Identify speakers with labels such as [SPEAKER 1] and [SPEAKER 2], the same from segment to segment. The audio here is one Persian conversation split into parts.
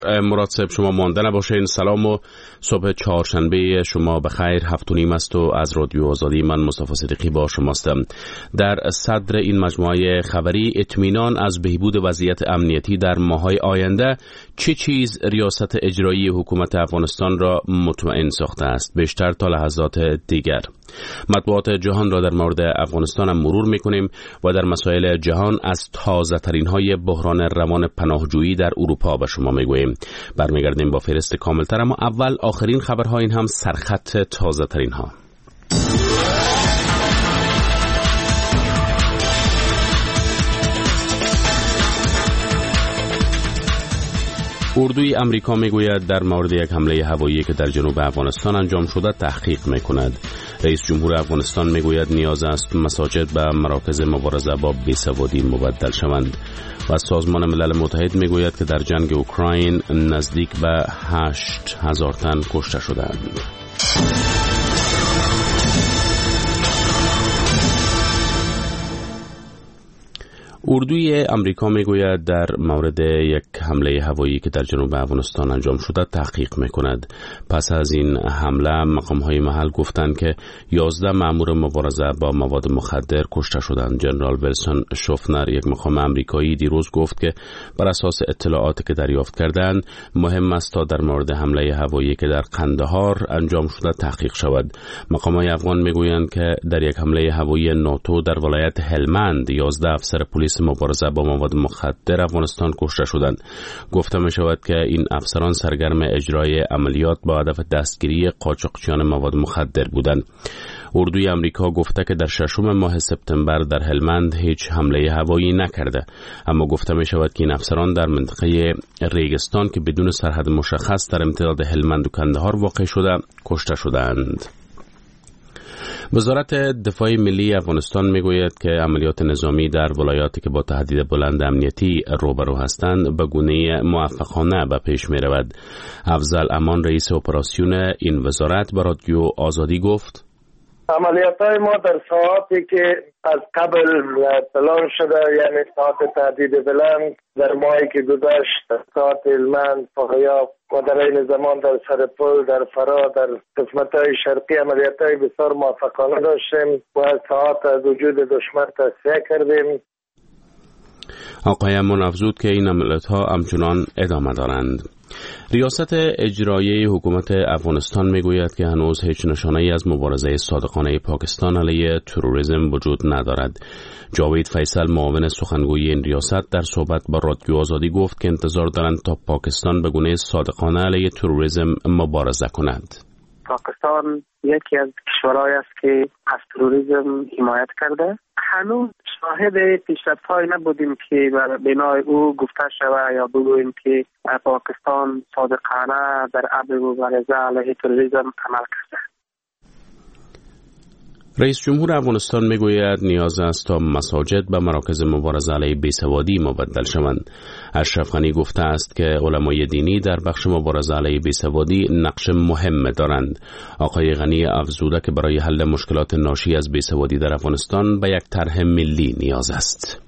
[SPEAKER 1] مراد صاحب شما مانده نباشین. سلام و صبح چهارشنبه شما بخیر. 7:30 است و از رادیو آزادی من مصطفی صدیقی با شماستم. در صدر این مجموعه خبری اطمینان از بهبود وضعیت امنیتی در ماه‌های آینده چه چیز ریاست اجرایی حکومت افغانستان را مطمئن ساخته است؟ بیشتر تا لحظات دیگر مطبوعات جهان را در مورد افغانستان هم مرور می‌کنیم و در مسائل جهان از تازه‌ترین های بحران روان پناهجویی در اروپا به شما می‌گوییم. برمیگردیم با فهرست کاملتر، اما اول آخرین خبرها، این هم سرخط تازه‌ترین ها. اردوی امریکا میگوید در مورد یک حمله هوایی که در جنوب افغانستان انجام شده تحقیق میکند. رئیس جمهور افغانستان میگوید نیاز است مساجد به مراکز مبارزه با بیسوادی مبدل شوند. و سازمان ملل متحد میگوید که در جنگ اوکراین نزدیک به 8,000 تن کشته شدند. اردوی امریکا میگوید در مورد یک حمله هوایی که در جنوب افغانستان انجام شده تحقیق میکند. پس از این حمله مقام‌های محل گفتند که 11 مأمور مبارزه با مواد مخدر کشته شدند. جنرال ویلسون شوفنر، یک مقام امریکایی، دیروز گفت که بر اساس اطلاعاتی که دریافت کردند مهم است تا در مورد حمله هوایی که در قندهار انجام شده تحقیق شود. مقام‌های افغان میگویند که در یک حمله هوایی ناتو در ولایت هلمند 11 افسر پلیس مبارزه با مواد مخدر افغانستان کشته شدند. گفته می شود که این افسران سرگرم اجرای عملیات با هدف دستگیری قاچاقچیان مواد مخدر بودند. اردوی امریکا گفته که در 6 ماه سپتامبر در هلمند هیچ حمله هوایی نکرده، اما گفته می شود که این افسران در منطقه ریگستان که بدون سرحد مشخص در امتداد هلمند و کندهار واقع شده کشته شدند. وزارت دفاع ملی افغانستان میگوید که عملیات نظامی در ولایاتی که با تهدید بلند امنیتی روبرو هستند به گونه موفقانه به پیش می رود. افضل امان، رئیس اپراسیون این وزارت، به رادیو آزادی گفت:
[SPEAKER 2] عملیات‌های ما در ساعاتی که از قبل پلان شده، یعنی ساعت تهدید بلند در ماهی که گذشت، ساعت هلمند، فاریاب و در این زمان در سرپل، در فرا، در قسمت‌های شرقی عملیات‌های بسیار موفقانه داشتیم و ساعت از وجود دشمن تصفیه کردیم.
[SPEAKER 1] آقای امان افزود که این عملیات‌ها همچنان ادامه دارند. ریاست اجرایی حکومت افغانستان میگوید که هنوز هیچ نشانه‌ای از مبارزه صادقانه پاکستان علیه تروریسم وجود ندارد. جاوید فیصل، معاون سخنگوی این ریاست، در صحبت با رادیو آزادی گفت که انتظار دارند تا پاکستان به گونه صادقانه علیه تروریسم مبارزه کند.
[SPEAKER 3] پاکستان یکی از کشورهایی است که از تروریسم حمایت کرده. هنوز شاهد پیشرفت‌هایی نبودیم که بر بنای او گفته شود یا بگوییم که پاکستان صادقانه در امر مبارزه علیه تروریسم عمل کرده.
[SPEAKER 1] رئیس جمهور افغانستان میگوید نیاز است تا مساجد به مراکز مبارزه علیه بیسوادی مبدل شوند. اشرف غنی گفته است که علمای دینی در بخش مبارزه علیه بیسوادی نقش مهم دارند. آقای غنی افزوده که برای حل مشکلات ناشی از بیسوادی در افغانستان به یک طرح ملی نیاز است.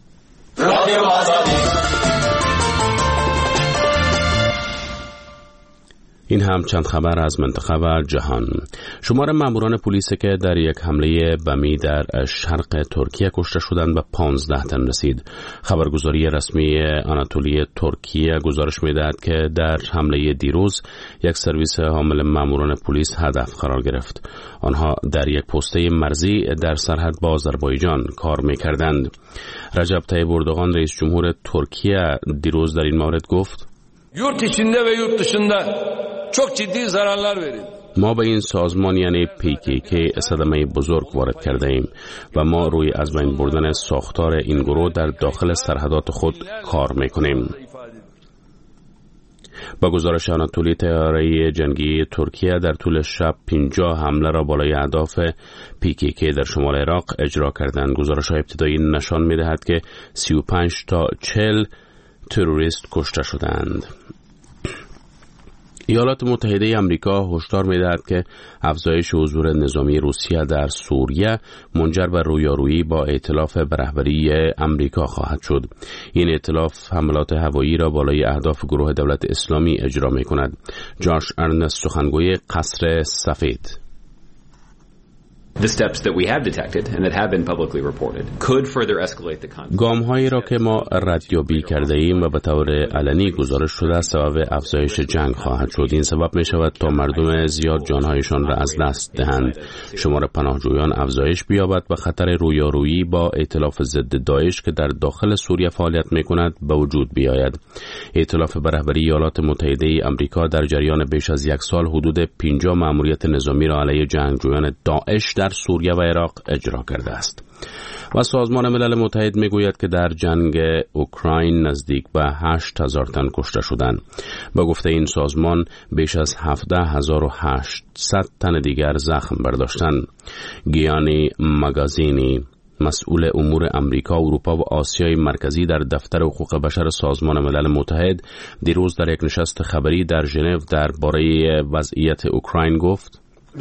[SPEAKER 1] این هم چند خبر از منطقه و جهان. شمار ماموران پلیس که در یک حمله بمی در شرق ترکیه کشته شدند به 15 تن رسید. خبرگزاری رسمی آناتولی ترکیه گزارش می‌دهد که در حمله دیروز یک سرویس حامل ماموران پلیس هدف قرار گرفت. آنها در یک پسته مرزی در سرحد با آذربایجان کار می‌کردند. رجب طیب اردوغان، رئیس جمهور ترکیه، دیروز در این مورد گفت:
[SPEAKER 4] yurt içinde ve yurt dışında çok ciddi zararlar verildi.
[SPEAKER 1] ما به این سازمان یعنی PKK صدمه بزرگ وارد کرده ایم و ما روی از بین بردن ساختار این گروه در داخل سرحدات خود کار میکنیم. با گزارش آناتولی، طیاره جنگی ترکیه در طول شب 50 حمله را بالای اهداف PKK در شمال عراق اجرا کردند. گزارش ابتدایی نشان می‌دهد که 35 تا 40 تروریست کشته شدند. ایالات متحده آمریکا هشدار می‌دهد که افزایش حضور نظامی روسیه در سوریه منجر به رویارویی با ائتلاف به رهبری آمریکا خواهد شد. این ائتلاف حملات هوایی را بالای اهداف گروه دولت اسلامی اجرا می‌کند. جاش ارنست، سخنگوی قصر سفید: گام‌هایی را که ما ردیابی کرده ایم و به طور علنی گزارش شده سبب افزایش جنگ خواهد شد. این سبب می شود تا مردم زیاد جانهایشان را از دست دهند، شمار پناهجویان افزایش بیابد و خطر رویارویی با ائتلاف ضد داعش که در داخل سوریه فعالیت می کند به وجود بیاید. ائتلاف به رهبری ایالات متحده آمریکا در جریان بیش از یک سال حدود 50 مأموریت نظامی را علیه جنگجویان داعش در سوریه و عراق اجرا کرده است. و سازمان ملل متحد میگوید که در جنگ اوکراین نزدیک به 8,000 تن کشته شدند. با گفته این سازمان بیش از 17,800 تن دیگر زخم برداشتند. گیانی ماگازینی، مسئول امور آمریکا، اروپا و آسیای مرکزی در دفتر حقوق بشر سازمان ملل متحد دیروز در یک نشست خبری در ژنو درباره وضعیت اوکراین گفت: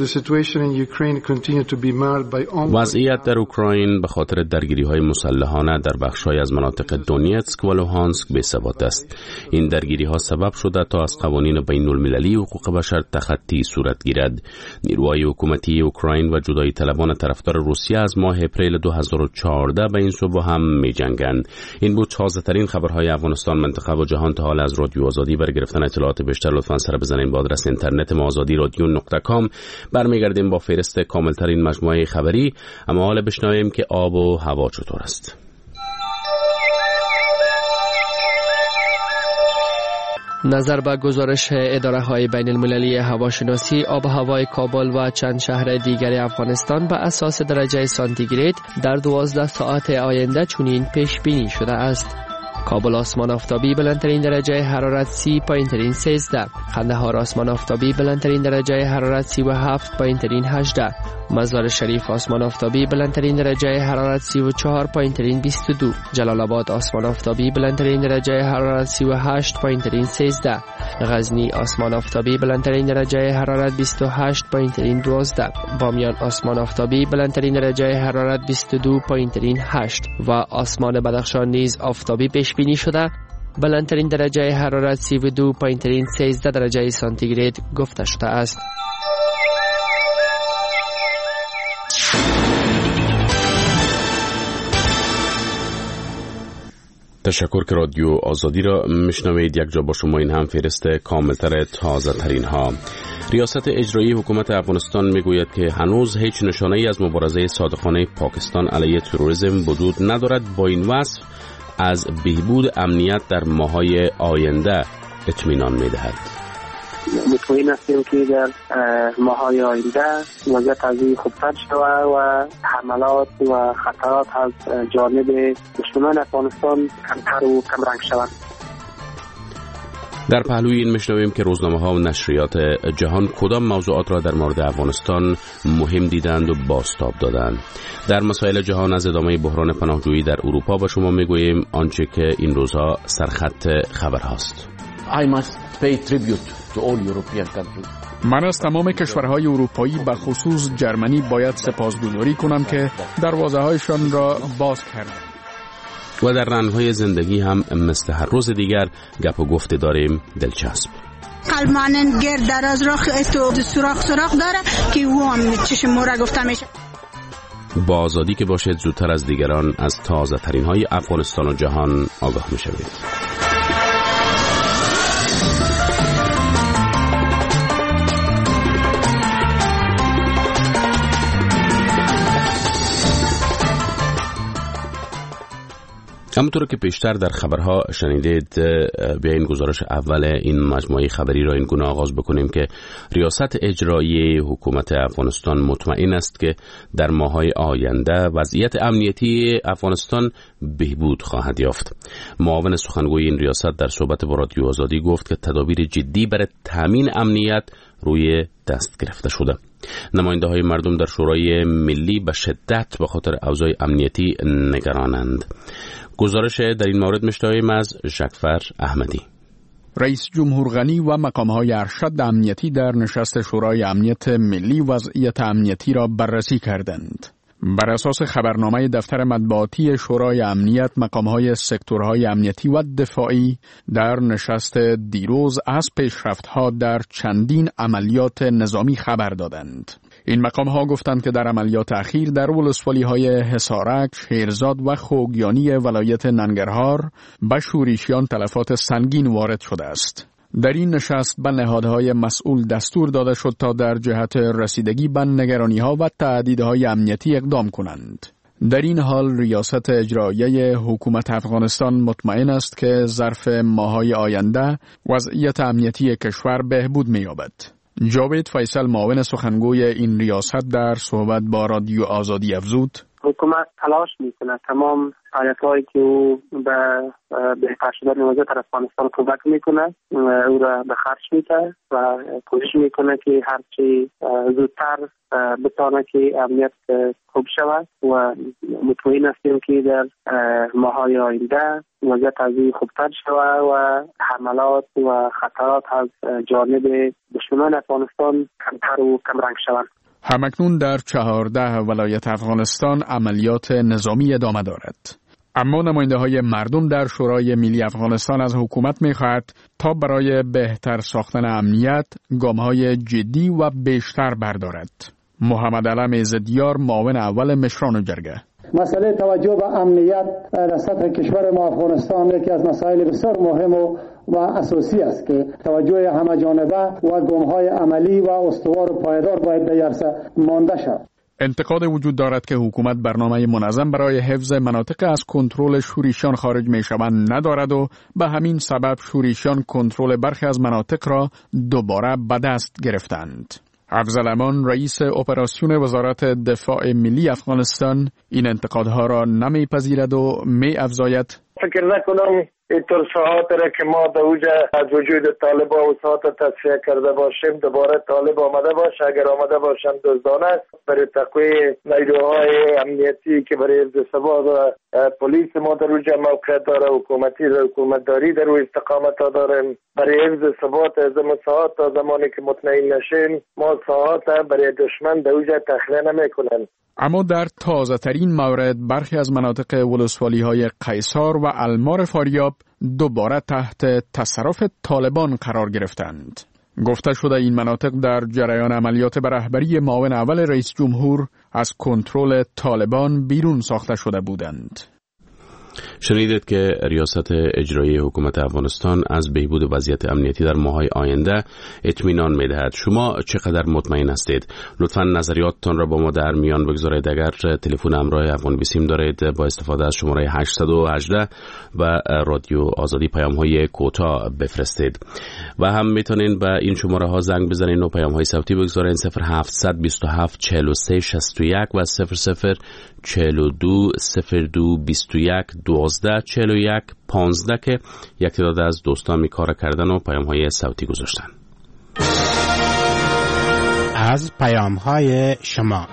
[SPEAKER 1] وضعیت در اوکراین به خاطر درگیری‌های مسلحانه در بخش‌های از مناطق دونیتسک و لوهانسک بی‌ثبات است. این درگیری‌ها سبب شده تا از قوانین بین‌المللی حقوق بشر تخطی صورت گیرد. نیروهای حکومتی اوکراین و جدایی طلبان طرفدار روسیه از ماه اپریل 2014 به این سو هم می‌جنگند. این بود تازه‌ترین خبرهای افغانستان، منطقه و جهان تا حال از رادیو آزادی. برای گرفتن اطلاعات بیشتر لطفاً سر بزنید به آدرس اینترنت ما azadi.radio.com. برمیگردیم با فهرست کاملترین مجموعه خبری، اما حالا بشنویم که آب و هوا چطور است.
[SPEAKER 5] نظر به گزارش اداره‌های بین‌المللی هواشناسی، آب و هوای کابل و چند شهر دیگر افغانستان به اساس درجه سانتیگراد در 12 ساعت آینده چنین پیش بینی شده است: کابل آسمان آفتابی بلندترین درجه حرارت 30 پایین‌ترین 13، قندهار آسمان آفتابی بلندترین درجه حرارت 37 پایین‌ترین 18، مزار شریف آسمان آفتابی بلندترین درجه حرارت 34 پایین‌ترین 22، جلال آباد آسمان آفتابی بلندترین درجه حرارت 38 پایین‌ترین 13، غزنی آسمان آفتابی بلندترین درجه حرارت 28 پایین‌ترین 12، بامیان آسمان آفتابی بلندترین درجه حرارت 22 پایین‌ترین 8 و آسمان بدخشان نیز آفتابی پیش بینی شده بلندترین درجه حرارت 32 پایین‌ترین 13 درجه سانتیگراد گفته شده است.
[SPEAKER 1] تشکر که رادیو آزادی را میشنوید. یک جا با شما این هم فهرست کاملتر تازه ترین ها. ریاست اجرایی حکومت افغانستان میگوید که هنوز هیچ نشانه‌ای از مبارزه صادقانه پاکستان علیه تروریسم وجود ندارد. با این وصف از بهبود امنیت در ماه‌های آینده اطمینان می‌دهد.
[SPEAKER 3] مطمئن هستیم که در ماه‌های آینده وضعیت از این خوبتر شود و حملات و خطرات از جانب دشمنان افغانستان کمتر و کمرنگ شوند.
[SPEAKER 1] در پهلوی این میشنویم که روزنامه‌ها و نشریات جهان کدام موضوعات را در مورد افغانستان مهم دیدند و بازتاب دادند. در مسائل جهان از ادامه بحران پناهجویی در اروپا با شما میگوییم آنچه که این روزها سرخط خبرهاست.
[SPEAKER 6] من از تمام کشورهای اروپایی به خصوص جرمنی باید سپاسگزاری کنم که دروازه‌هایشان را باز کردند.
[SPEAKER 1] و در رنگ‌های زندگی هم مثل هر روز دیگر گپ و گفت داریم دلچسب.
[SPEAKER 7] قلمانن گرد دراز را تو سوراخ داره که او هم چشم مورا گفته میشه.
[SPEAKER 1] با آزادی که باشید زودتر از دیگران از تازه ترین های افغانستان و جهان آگاه میشوید. همونطور که پیشتر در خبرها شنیدید، بیاین گزارش اول این مجموعه خبری را این گونه آغاز بکنیم که ریاست اجرایی حکومت افغانستان مطمئن است که در ماه‌های آینده وضعیت امنیتی افغانستان بهبود خواهد یافت. معاون سخنگوی این ریاست در صحبت با رادیو آزادی گفت که تدابیر جدی برای تامین امنیت روی دست گرفته شده. نماینده‌های مردم در شورای ملی به شدت به خاطر اوضاع امنیتی نگرانند. گزارش در این مورد میشنویم از ژکفر احمدی.
[SPEAKER 6] رئیس جمهور غنی و مقام‌های ارشد امنیتی در نشست شورای امنیت ملی وضعیت امنیتی را بررسی کردند. بر اساس خبرنامه دفتر مطبوعاتی شورای امنیت، مقام‌های سکتورهای امنیتی و دفاعی در نشست دیروز از پیشرفت‌ها در چندین عملیات نظامی خبر دادند. این مقام‌ها گفتند که در عملیات اخیر در ولسوالی‌های حصارک، شیرزاد و خوگیانی ولایت ننگرهار به شورشیان تلفات سنگین وارد شده است. در این نشست به نهادهای مسئول دستور داده شد تا در جهت رسیدگی به نگرانی‌ها و تهدیدهای امنیتی اقدام کنند. در این حال ریاست اجراییه حکومت افغانستان مطمئن است که ظرف ماه‌های آینده وضعیت امنیتی کشور بهبود می‌یابد. جاوید فیصل معاون سخنگوی این ریاست در صحبت با رادیو آزادی افزود:
[SPEAKER 3] حکومت تلاش میکنه تمام فعالیت‌هایی که او به بهتر شدن وضعیت افغانستان کمک میکنه او را به خرج میده و کوشش میکنه که هرچی زودتر بتونه که امنیت خوب شود و مطمئن هستیم که در ماه‌های آینده وضعیت از این خوبتر شود و حملات و خطرات از جانب دشمنان افغانستان کمتر و کمرنگ شوند.
[SPEAKER 6] همکنون در 14 ولایت افغانستان عملیات نظامی ادامه دارد. اما نماینده‌های مردم در شورای ملی افغانستان از حکومت می‌خواهد تا برای بهتر ساختن امنیت گام‌های جدی و بیشتر بردارد. محمد علم عزدیار معاون اول مشران جرگه:
[SPEAKER 8] مسئله توجه به امنیت در سطح کشور ما افغانستان یکی از مسائل بسیار مهم و اساسی است که توجه همه جانبه و گام‌های عملی و استوار و پایدار باید در عرصه مانده شود.
[SPEAKER 6] انتقاد وجود دارد که حکومت برنامه منظم برای حفظ مناطق از کنترل شورشیان خارج می‌شوند ندارد و به همین سبب شورشیان کنترل برخی از مناطق را دوباره به دست گرفتند. افضل امان رئیس اپراسیون وزارت دفاع ملی افغانستان این انتقادها را نمیپذیرد و می‌افزاید:
[SPEAKER 2] فکر نکنم اینطور ساعات را که ما در اوجه از وجود طالبان و ساعات تصفیه کرده باشیم دوباره طالب آمده باشه. اگر آمده باشند دزدانه است. برای تقویه نیروهای امنیتی که برای حفظ ثبات و پلیس ما در اوجه موقعیت داره، حکومتی و حکومتداری در روی استقامت داریم. برای حفظ ثبات از ساعات تا زمانی که مطمئن نشیم ما ساعات برای دشمن در اوجه تخلیه نمی‌کنیم.
[SPEAKER 6] اما در تازه ترین مورد برخی از مناطق ولسوالی‌های قیصار و المار فاریاب دوباره تحت تصرف طالبان قرار گرفتند. گفته شده این مناطق در جریان عملیات به رهبری معاون اول رئیس جمهور از کنترل طالبان بیرون ساخته شده بودند.
[SPEAKER 1] شنیدید که ریاست اجرایی حکومت افغانستان از بهبود وضعیت امنیتی در ماه‌های آینده اطمینان می‌دهد. شما چقدر مطمئن هستید؟ لطفاً نظریاتتان را با ما در میان بگذارید. اگر تلفن همراه افغان بیسیم دارید با استفاده از شماره 818 و رادیو آزادی پیام‌های کوتاه بفرستید و هم میتونین به این شماره ها زنگ بزنید و پیام‌های صوتی بگذارید 0727 43 61 و 00 42 02 21 12 41 15 که یک تعداد از دوستان می کار کردن و پیام‌های صوتی گذاشتن.
[SPEAKER 9] از پیام‌های شما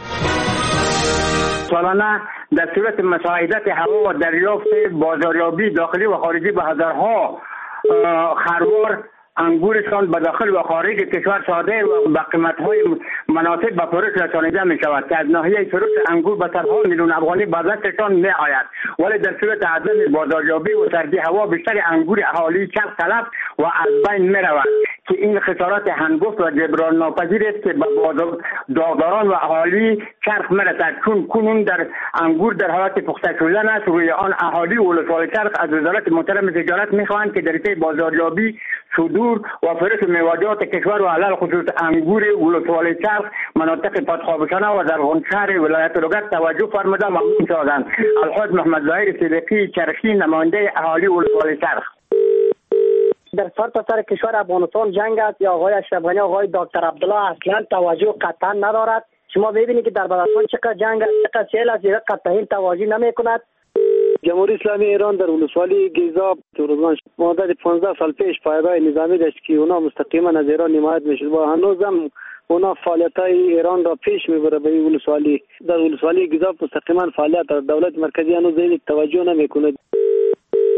[SPEAKER 10] سالانه در صورت مساعدت هوا و دریافت بازاریابی داخلی و خارجی به هزارها خروار انگورشان به داخل و خارج کشور صادر و به قیمت‌های مناسب به فروش رسانیده می‌شود که از ناحیه فروش انگور به صدها میلیون افغانی به دستشان می‌آید، ولی در صورت عدم بازاریابی و سردی هوا بیشتر انگور اهالی چرخ تلف و از بین می‌رود که این خسارات هنگفت و جبران ناپذیر است که به داغداران و اهالی چرخ می‌رسد، چون کنون در انگور در حالت پخته شدن است. روی آن اهالی ولسوالی چرخ از وزارت محترم تجارت می‌خواهند که در طی بازاریابی صدور و فروش میوه‌جات کشور و علل خصوص انگور ولسوالی چرخ مناطق پادخوابشانه و زرغونشهر ولایت لوگت توجه فرموده ممنون شدند. الحاج محمد ظاهر صدیقی چرخی، نماینده اهالی ولسوالی چرخ.
[SPEAKER 11] در سرتاسر کشور افغانستان جنگ است یا آقای اشرف غنی آقای دکتر عبدالله اصلا توجه قطعا ندارد. شما ببینید که در بلوچستان چقدر جنگ است، چقدر سیل است، قطعا توجه نمی‌کند.
[SPEAKER 12] جمهوری اسلامی ایران در ولسوالی گیزاب مدت 15 سال پیش پایگاه نظامی داشت که اونا مستقیما از ایران حمایت میشد و هنوزم اونا فعالیت‌های ایران را پیش میبره به ولسوالی. در ولسوالی گیزاب مستقیما فعالیت دولت مرکزی هنوز این توجه نمیکنه.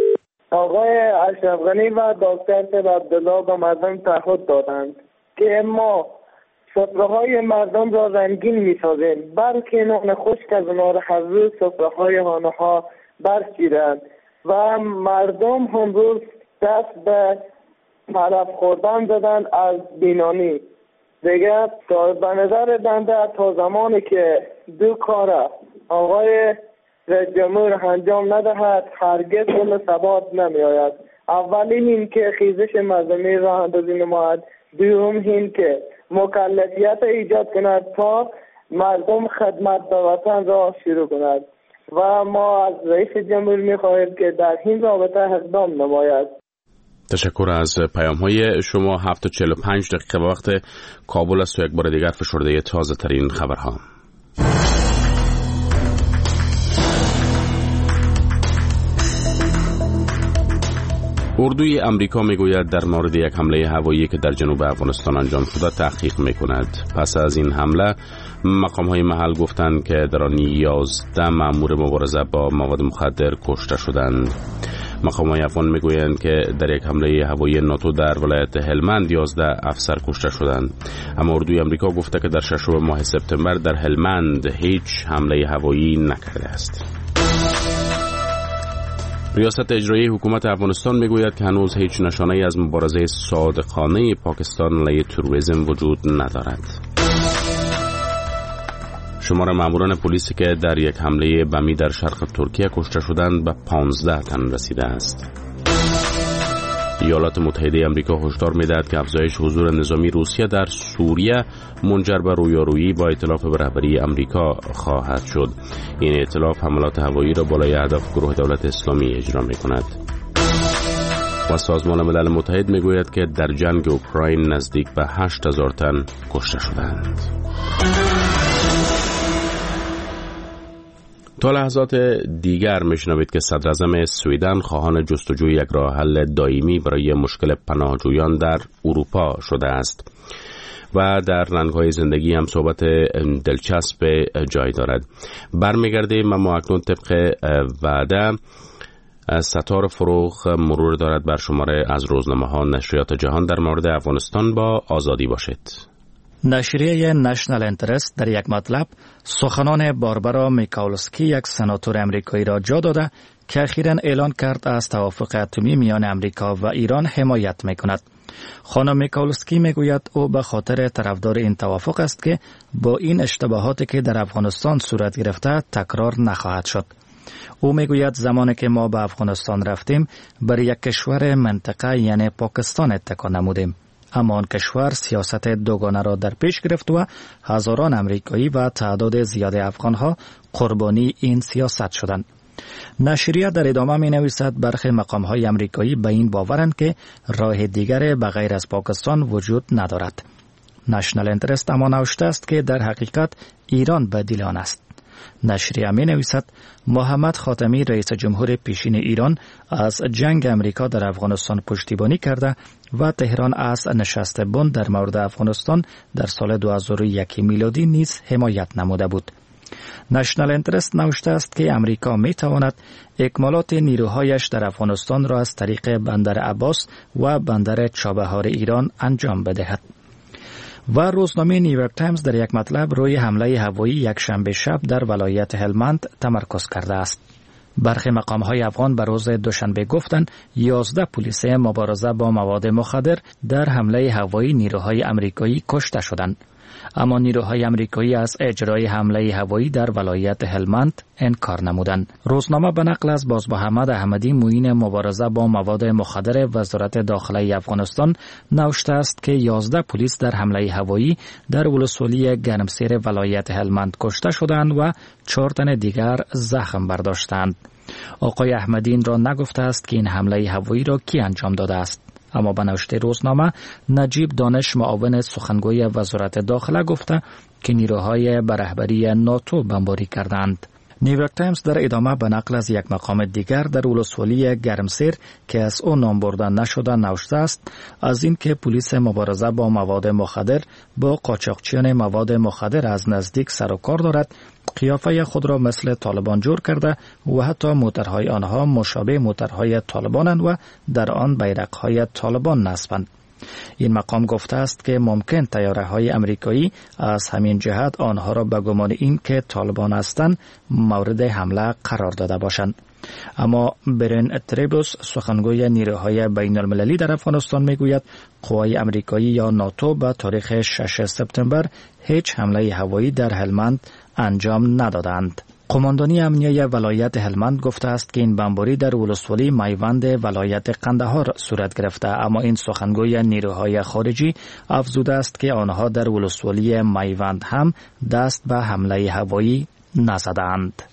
[SPEAKER 2] آقای اشرف غنی و دکتر صاحب عبدالله به مردم تعهد دادند که ما سفره‌های مردم را رنگین می‌سازیم، بلکه نان خشک از اونها را هر روز سفره‌های آنها برچیدند و مردم هم روز دست به علف خوردن دادند از بینانی. دیگر به نظر بنده تا زمانی که دو کار آقای رئیس جمهور انجام ندهد هرگز اون ثبات نمی آید. اولی این که خیزش مردمی راه اندازی نماید، دوم این که مکلفیت ایجاد کند تا مردم خدمت به وطن را شروع کند و ما از رئیس جمهور می خواهیم که در این رابطه اقدام نماید.
[SPEAKER 1] تشکر از پیام‌های شما. 7:45 دقیقه وقت کابل است و یک بار دیگر فشرده تازه ترین خبرها. اردوی امریکا میگوید در مورد یک حمله هوایی که در جنوب افغانستان انجام شده تحقیق میکند. پس از این حمله مقام‌های محل گفتند که در آن 11 مأمور مبارزه با مواد مخدر کشته شدند. مقام‌های افغان میگویند که در یک حمله هوایی ناتو در ولایت هلمند 11 افسر کشته شدند. اما اردوی امریکا گفته که در ششم ماه سپتامبر در هلمند هیچ حمله هوایی نکرده است. ریاست اجرایی حکومت افغانستان میگوید که هنوز هیچ نشانه‌ای از مبارزه صادقانه پاکستان علیه تروریسم وجود ندارد. شمار ماموران پلیسی که در یک حمله بمی در شرق ترکیه کشته شدند به 15 تن رسیده است. ایالات متحده آمریکا هشدار می‌دهد که افزایش حضور نظامی روسیه در سوریه منجر به رویارویی با ائتلاف به رهبری آمریکا خواهد شد. این ائتلاف حملات هوایی را بالای هدف گروه دولت اسلامی اجرا می‌کند. و سازمان ملل متحد می‌گوید که در جنگ اوکراین نزدیک به 8000 تن کشته شدند. تا لحظات دیگر میشنوید که صدر اعظم سویدن خواهان جستجوی یک راه حل دائمی برای مشکل پناهجویان در اروپا شده است و در رنگ‌های زندگی هم صحبت دلچسب جای دارد. برمیگردیم اما اکنون طبق وعده ستار فروغ مرور دارد بر شماره از روزنامه‌ها نشریات جهان در مورد افغانستان. با آزادی باشید.
[SPEAKER 13] نشریه نشنل انترست در یک مطلب سخنان باربرا میکالوسکی یک سناتور امریکایی را جا داده که اخیراً اعلان کرد از توافق اتمی میان امریکا و ایران حمایت میکند. خانم میکالوسکی میگوید او به خاطر طرفدار این توافق است که با این اشتباهاتی که در افغانستان صورت گرفته تکرار نخواهد شد. او میگوید زمانی که ما به افغانستان رفتیم بر یک کشور منطقه یعنی پاکستان اتکا نمودیم، اما آن کشور سیاست دوگانه را در پیش گرفت و هزاران امریکایی و تعداد زیاد افغانها قربانی این سیاست شدند. نشریه در ادامه می نویسد برخی مقام‌های امریکایی به این باورند که راه دیگر بغیر از پاکستان وجود ندارد. نشنل انترست اما نوشته است که در حقیقت ایران بدیل آن است. نشریه می نویسد محمد خاتمی رئیس جمهور پیشین ایران از جنگ امریکا در افغانستان پشتیبانی کرده و تهران از نشست بن در مورد افغانستان در سال 2001 میلادی نیز حمایت نموده بود. نشنل انترست نوشته است که امریکا می تواند اکمالات نیروهایش در افغانستان را از طریق بندر عباس و بندر چابهار ایران انجام بدهد. و روزنامه نیویورک تایمز در یک مطلب روی حمله هوایی یک شنبه شب در ولایت هلمند تمرکز کرده است. برخی مقام‌های افغان به روز دوشنبه گفتند 11 پلیس مبارزه با مواد مخدر در حمله هوایی نیروهای آمریکایی کشته شدند. اما نیروهای آمریکایی از اجرای حمله هوایی در ولایت هلمند انکار نمودند. روزنامه به نقل از باز محمد احمدی معین مبارزه با مواد مخدر وزارت داخله افغانستان نوشته است که 11 پلیس در حمله هوایی در ولسوالی گرمسیر ولایت هلمند کشته شدند و 4 تن دیگر زخم برداشتند. آقای احمدی این را نگفته است که این حمله هوایی را کی انجام داده است. اما به نوشته روزنامه نجیب دانش معاون سخنگوی وزارت داخله گفته که نیروهای به رهبری ناتو بمباری کردند. نیویورک تایمز در ادامه به نقل از یک مقام دیگر در ولسوالی گرمسیر که از او نام برده نشده نوشته است از اینکه پلیس مبارزه با مواد مخدر با قاچاقچیان مواد مخدر از نزدیک سر و کار دارد، قیافه خود را مثل طالبان جور کرده و حتی موترهای آنها مشابه موترهای طالبانند و در آن بیرقهای طالبان نصبند. این مقام گفته است که ممکن طیاره‌های امریکایی از همین جهت آنها را به گمان این که طالبان هستند مورد حمله قرار داده باشند. اما برن تریبوس سخنگوی نیروهای بین المللی در افغانستان میگوید قوای امریکایی یا ناتو به تاریخ 6 سپتامبر هیچ حمله هوایی در هلمند انجام ندادند. قماندانی امنیه ولایت هلمند گفته است که این بمباری در ولسوالی میوند ولایت قندهار صورت گرفته، اما این سخنگوی نیروهای خارجی افزوده است که آنها در ولسوالی میوند هم دست به حمله هوایی نزدند.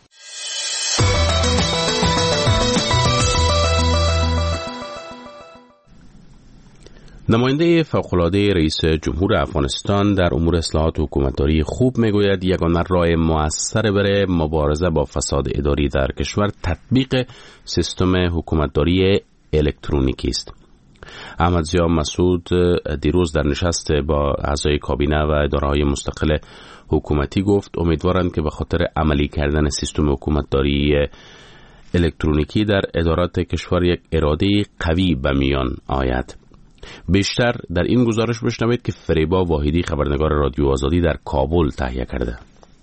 [SPEAKER 1] نماینده فوق‌العاده رئیس جمهور افغانستان در امور اصلاحات حکومتداری خوب میگوید یگانه راه مؤثر برای مبارزه با فساد اداری در کشور تطبیق سیستم حکومتداری الکترونیکی است. احمدضیا مسعود دیروز در نشست با اعضای کابینه و اداره‌های مستقل حکومتی گفت امیدوارند که به خاطر عملی کردن سیستم حکومتداری الکترونیکی در ادارات کشور یک اراده قوی به میان آید. بیشتر در این گزارش بشنوید که فریبا واحدی خبرنگار رادیو آزادی در کابل تهیه کرده.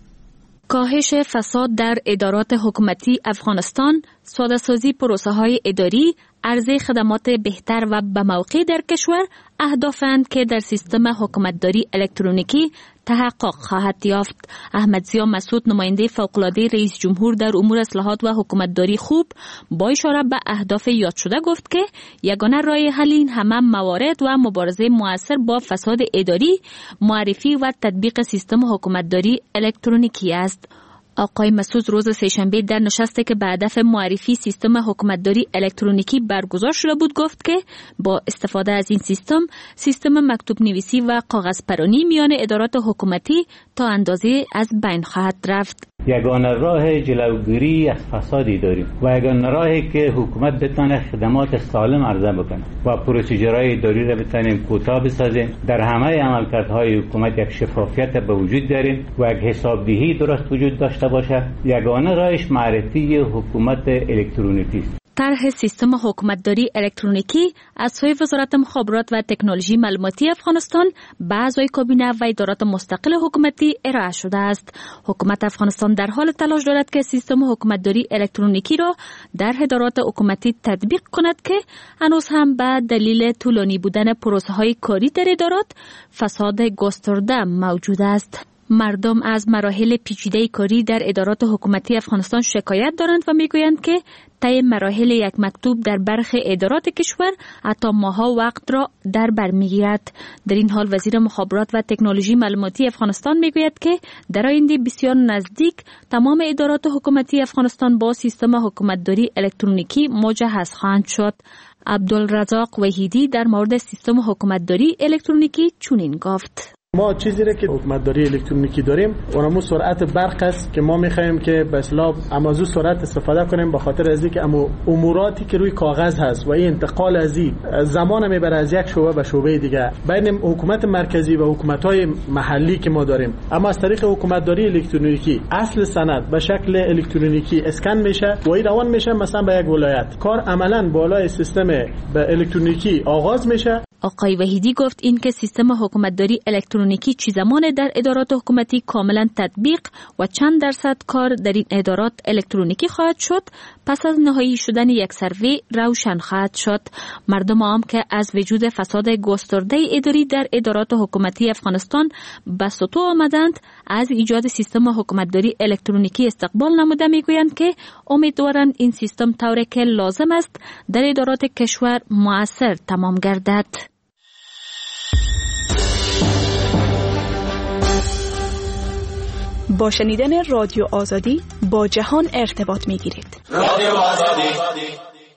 [SPEAKER 14] کاهش فساد در ادارات حکومتی افغانستان، ساده‌سازی پروسه‌های اداری، عرضه خدمات بهتر و به موقع در کشور اهدافند که در سیستم حکومتداری الکترونیکی تحقق خواهد یافت. احمدضیا مسعود نماینده فوق‌العاده رئیس جمهور در امور اصلاحات و حکومتداری خوب با اشاره به اهداف یاد شده گفت که یگانه راه حل این همه موارد و مبارزه مؤثر با فساد اداری معرفی و تطبیق سیستم حکومتداری الکترونیکی است. آقای مسعود روز سه‌شنبه در نشستی که به هدف معرفی سیستم حکومتداری الکترونیکی برگزار شده بود گفت که با استفاده از این سیستم مکتوب نویسی و کاغذ پرانی میان ادارات حکومتی تا اندازه از بین خواهد رفت.
[SPEAKER 15] یگانه راه جلوگیری از فسادی داریم و یگانه راهی که حکومت بتونه خدمات سالم عرضه بکنه و پروسیجرهای اداری را بتونیم کوتاه بسازیم. در همه عملکردهای حکومت یک شفافیت به وجود داریم و یک حسابدهی درست وجود داشته باشه. یگانه راهش معرفی حکومت الکترونیکی است.
[SPEAKER 14] طرح سیستم حکومتداری الکترونیکی از سوی وزارت مخابرات و تکنولوژی معلوماتی افغانستان به اعضای کابینه و ادارات مستقل حکومتی ارائه شده است. حکومت افغانستان در حال تلاش دارد که سیستم حکومتداری الکترونیکی را در ادارات حکومتی تطبیق کند که هنوز هم به دلیل طولانی بودن پروسه‌های کاری در ادارات فساد گسترده موجود است. مردم از مراحل پیچیده کاری در ادارات حکومتی افغانستان شکایت دارند و میگویند که طی مراحل یک مکتوب در برخی ادارات کشور حتی ماها وقت را در بر میگیرد. در این حال وزیر مخابرات و تکنولوژی معلوماتی افغانستان میگوید که در آینده بسیار نزدیک تمام ادارات حکومتی افغانستان با سیستم حکومتداری الکترونیکی مجهز خواهند شد. عبدالرزاق وحیدی در مورد سیستم حکومتداری الکترونیکی چنین گفت:
[SPEAKER 16] ما چیزی را که حکومتداری الکترونیکی داریم اونمو سرعت برق است که ما می‌خوایم که به اصطلاح امازو سرعت استفاده کنیم، به خاطر از اینکه اموراتی که روی کاغذ هست و این انتقال از این زمان میبره از یک شعبه به شعبه دیگه بین حکومت مرکزی و حکومت‌های محلی که ما داریم. اما از طریق حکومتداری الکترونیکی اصل سند به شکل الکترونیکی اسکن میشه و این روان میشه مثلا به یک ولایت. کار عملاً بالای سیستم به الکترونیکی آغاز میشه.
[SPEAKER 14] آقای وحیدی گفت این که سیستم حکومتداری الکترونیکی چه زمان در ادارات حکومتی کاملا تطبیق و چند درصد کار در این ادارات الکترونیکی خواهد شد پس از نهایی شدن یک سروی روشن خواهد شد. مردم عام که از وجود فساد گسترده اداری در ادارات حکومتی افغانستان به سطوح آمدند از ایجاد سیستم حکومتداری الکترونیکی استقبال نموده میگویند که امیدوارند این سیستم طوری که لازم است در ادارات کشور مؤثر تمام گردد.
[SPEAKER 17] با شنیدن رادیو آزادی با جهان ارتباط می‌گیرید.
[SPEAKER 1] رادیو آزادی.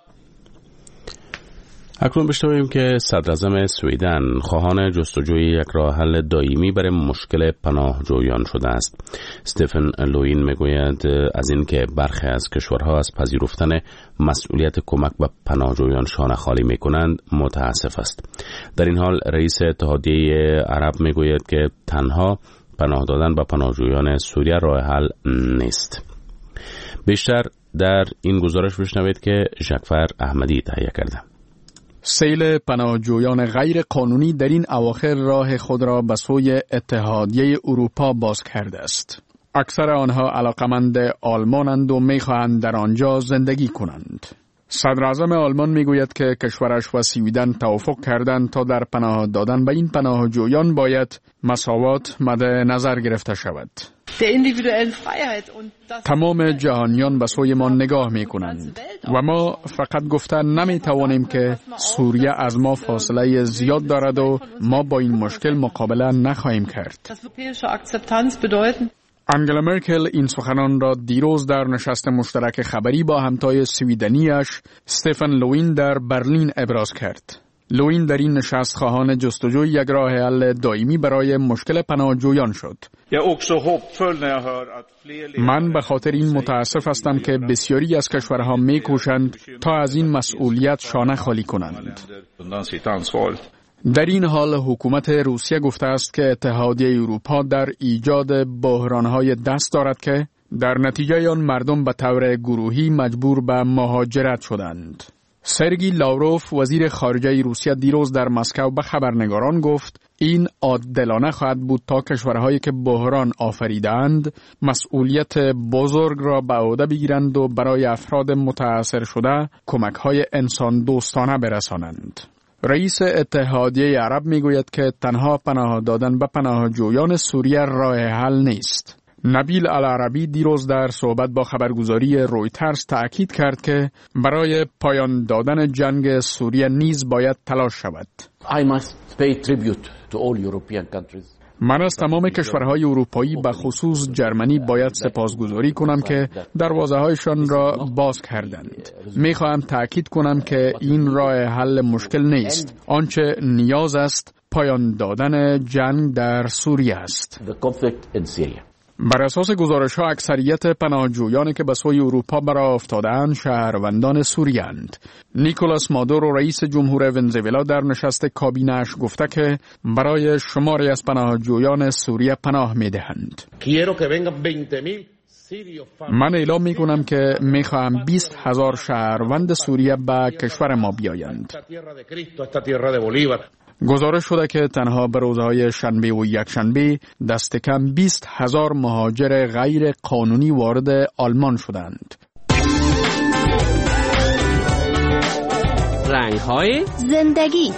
[SPEAKER 1] اکنون بشنویم که صدراعظم سویدن خواهان جستجوی یک راه حل دائمی برای مشکل پناهجویان شده است. استفن لوین میگوید از این که برخی از کشورها از پذیرفتن مسئولیت کمک به پناهجویان شانه خالی میکنند متاسف است. در این حال رئیس اتحادیه عرب میگوید که تنها پناه دادن به پناهجویان سوریه راه حل نیست. بیشتر در این گزارش بشنوید که ژکفر احمدی تهیه کرده.
[SPEAKER 6] سیل پناهجویان غیر قانونی در این اواخر راه خود را به سوی اتحادیه اروپا باز کرده است. اکثر آنها علاقمند آلمانند و می‌خواهند در آنجا زندگی کنند. صدر اعظم آلمان میگوید که کشورش و سویدن توافق کردند تا در پناه دادن به این پناهجویان باید مساوات مد نظر گرفته شود. تمام جهانیان به سوی ما نگاه می کنند و ما فقط گفته نمی توانیم که سوریه از ما فاصله زیاد دارد و ما با این مشکل مقابله نخواهیم کرد. انگلا مرکل این سخنان را دیروز در نشست مشترک خبری با همتای سویدنیش استفان لوین در برلین ابراز کرد. لوین در این نشست خواهان جستجوی یک راه حل دائمی برای مشکل پناهجویان شد. من به خاطر این متاسف هستم که بسیاری از کشورها می‌کوشند تا از این مسئولیت شانه خالی کنند. در این حال حکومت روسیه گفته است که اتحادیه اروپا در ایجاد بحران‌های دست دارد که در نتیجه آن مردم به طور گروهی مجبور به مهاجرت شدند. سرگی لاوروف وزیر خارجه روسیه دیروز در مسکو به خبرنگاران گفت این عادلانه خواهد بود تا کشورهایی که بحران آفریدند مسئولیت بزرگ را به عهده بگیرند و برای افراد متاثر شده کمک‌های انسان دوستانه برسانند. رئیس اتحادیه عرب میگوید که تنها پناه دادن به پناهجویان سوریه راه حل نیست. نبیل العربی دیروز در صحبت با خبرگزاری رویترز تأکید کرد که برای پایان دادن جنگ سوریه نیز باید تلاش شود. من از تمام کشورهای اروپایی به خصوص جرمنی باید سپاسگزاری کنم که دروازه‌هایشان را باز کردند. می‌خواهم تأکید کنم که این راه حل مشکل نیست. آنچه نیاز است پایان دادن جنگ در سوریه است. بر اساس گزارش‌ها اکثریت پناهجویانی که به سوی اروپا برآ افتاده‌اند شهروندان سوریه اند. نیکولاس مادورو رئیس جمهور ونزوئلا در نشست کابینه‌اش گفته که برای شماری از پناهجویان سوریه پناه می‌دهند. من اعلام می‌کنم که می‌خواهم 20,000 شهروند سوریه به کشور ما بیایند. گزارش شده که تنها به روزهای شنبه و یکشنبه دست کم 20,000 مهاجر غیر قانونی وارد آلمان شدند.
[SPEAKER 18] رنگ‌های زندگی.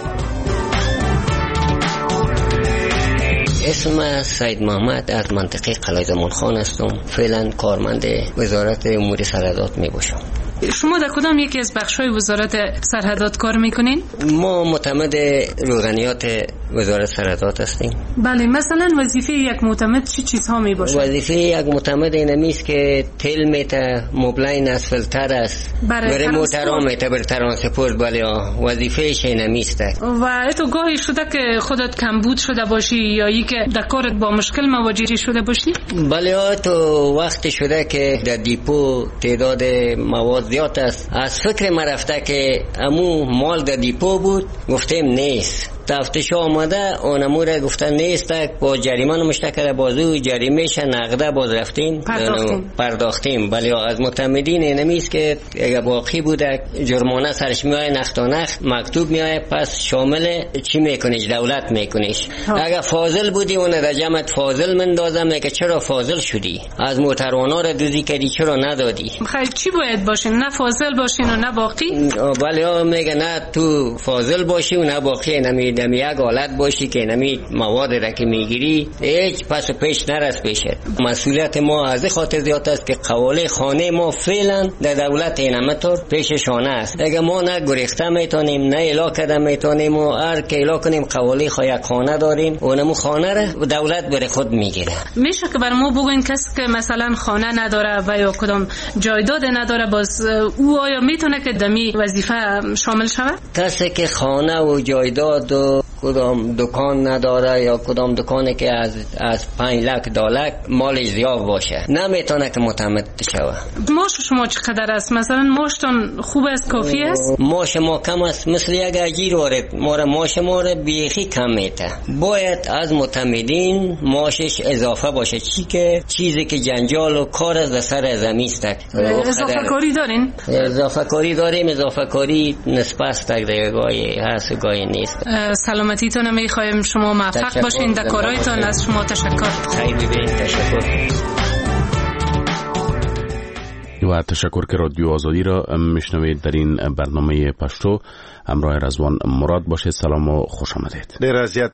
[SPEAKER 19] اسم سید محمد از منطقه قلعه زمانخان هستم. فعلا کارمند وزارت امور سرحدات می باشم.
[SPEAKER 18] شما در کدام یکی از بخش‌های وزارت سرحدات کار میکنین؟
[SPEAKER 19] ما معتمد روغنیات وزارت سرحدات هستیم.
[SPEAKER 18] بله، مثلا وظیفه یک معتمد چه چیزها می باشه؟
[SPEAKER 19] وظیفه یک معتمد اینمی است که تل میته، مبلین از فلتر است، برای موترها میته بر ترانسپورت. بله، وظیفهش اینمی است.
[SPEAKER 18] و تو گاهی شده که خودت کمبود شده باشی یا ای که در کارت با مشکل مواجه شده باشی؟
[SPEAKER 19] بله، تو وقت شده که در دیپو تعداد مواد زیاد است. از فکر ما رفته که امو مال در دیپو بود، گفتیم نیست. تفتیش آمده اونمو را گفتن نیست، با جریمه نمشته کرده، بازو جریمهش نقده باز رفتیم پرداختیم. ولی از معتمدین اینمیست که اگه باقی بوده جرمانه سرش میای نخت و نخت مکتوب میای، پس شامل چی میکنیش؟ دولت میکنیش. اگه فاضل بودی اون در جمعت فاضل مندازم که چرا فاضل شدی؟ از موتروانا را دوزی کردی چرا ندادی؟
[SPEAKER 18] خیلی چی باید باشین؟ نه فاضل باشین و نه باقی؟
[SPEAKER 19] بله، میگه نه تو فاضل باشی و نه باقی. نمی یک حالت باشی که نمی مواد را که میگیری هیچ پس و پیش نرس بشه. مسئولیت ما از خاطر زیاد است که قواله خانه ما فعلا در دولت اینمطور پیش شانه است. اگه ما نه گریخته میتونیم نه الا کده میتونیم و هر که الا کنیم قواله یک خانه داریم اونمو خانه را دولت بر خود میگیره.
[SPEAKER 18] میشه که بر ما بگوین کسی که مثلا خانه نداره و یا کدام جایداد نداره باز او آیا میتونه که دمی وظیفه شامل شود؟
[SPEAKER 19] کسی که خانه و جایداد و کدام دکان نداره یا کدام دکانی که از 5 لک $10 مالش زیاد باشه نمیتونه که متمدد شوه.
[SPEAKER 18] ماش شما چقدر است؟ مثلا ماشتان خوب است، کافی است؟
[SPEAKER 19] ماش ما کم است، مثل یک اجیر وارد ماش ما را بیخی کم میته. باید از معتمدین ماشش اضافه باشه، چیزی که جنجال و کار از سر زمین است.
[SPEAKER 18] اضافه کاری دارین؟
[SPEAKER 19] اضافه کاری داریم. اضافه کاری نسبت است، گاهی هست و گاهی نیست.
[SPEAKER 18] سلامتیتون میخوایم، شما موفق باشین در کارهایتان. از شما تشکر.
[SPEAKER 19] خیلی بین تشکر.
[SPEAKER 1] و تشکر که رادیو آزادی را میشنوید در این برنامه پشتو. همراه رضوان مراد باشید. سلام و خوش آمدید.